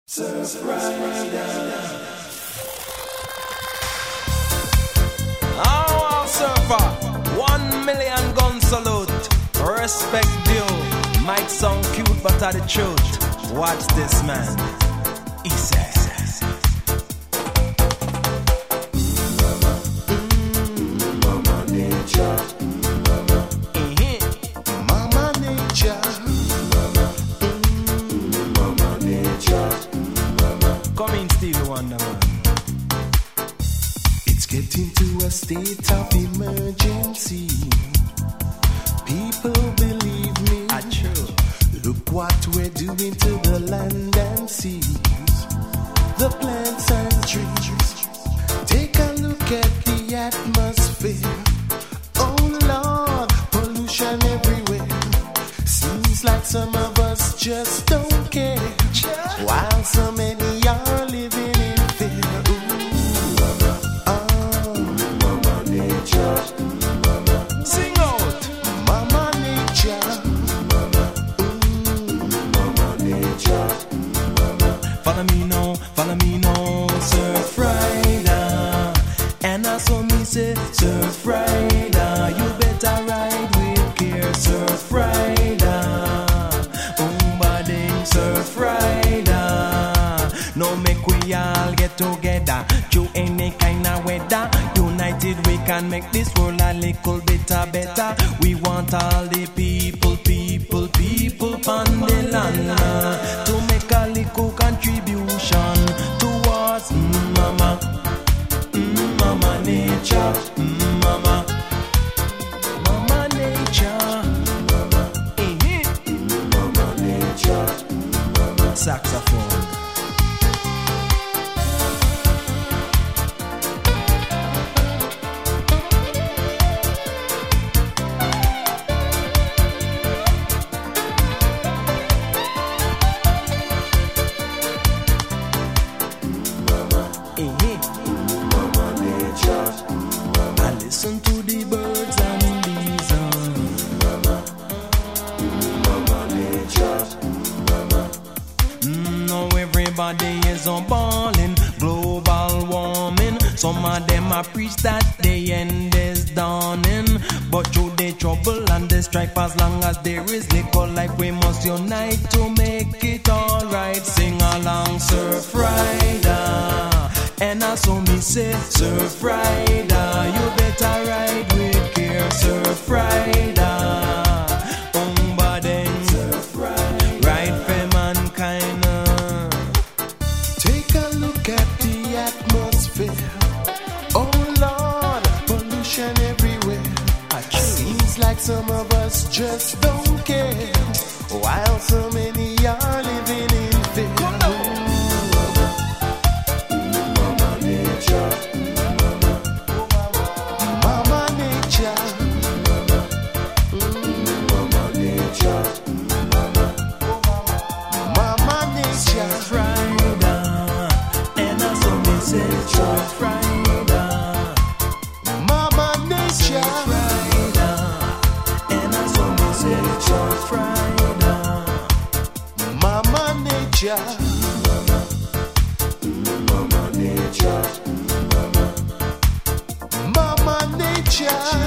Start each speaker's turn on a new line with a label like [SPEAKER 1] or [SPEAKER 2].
[SPEAKER 1] Our surfer, 1 million gun salute. Respect due. Might sound cute, but are the truth. Watch this, man. He says.
[SPEAKER 2] Mama Nature. Mama Nature. Mama Nature.
[SPEAKER 1] Come in, Stevie Wonder, man.
[SPEAKER 2] It's getting to a state of emergency. People believe me.
[SPEAKER 1] True.
[SPEAKER 2] Look what we're doing to the land and seas, the plants and trees. Take a look at the atmosphere. Oh Lord, pollution everywhere. Seems like some of us just don't care, while so many are living in fear. Mama Nature.
[SPEAKER 1] Sing out.
[SPEAKER 2] Mama Nature. Mama Nature.
[SPEAKER 1] Follow me now, Surf Rider. And I saw me say, Surf Rider, you better ride with care, Surf Rider. Boom-ba-ding, Surf Rider. No make we all get together, through any kind of weather. United we can make this world a little bit better. We want all the people on the land to make a little contribution towards Mama Nature, Mama Nature,
[SPEAKER 2] Mama Nature.
[SPEAKER 1] saxophone.
[SPEAKER 2] Mama Nature.
[SPEAKER 1] I listen to the birds and bees.
[SPEAKER 2] Mama Nature.
[SPEAKER 1] Now everybody is on balling, global warming. Some of them are preach that the end is dawning, but through the trouble and the strife, as long as there is liquor life, we must unite to make it alright. Sing along, Surf Rider. And I saw me say, Surf Rider, you better ride with care, Surf Rider. Boom-ba-ding, Surf Rider, ride for mankind.
[SPEAKER 2] Take a look at the atmosphere. Oh Lord, pollution everywhere. Seems like some of us just don't care, while so many are living in fear. Mama Nature. Mama Nature. Mama Nature. Mama Nature.
[SPEAKER 1] Surf Rider, and I saw me say, Surf Rider.
[SPEAKER 2] Mama Nature.
[SPEAKER 1] Surf Rider, and I saw me say, Surf Rider.
[SPEAKER 2] Mama Nature. Mama Nature. Mama Nature.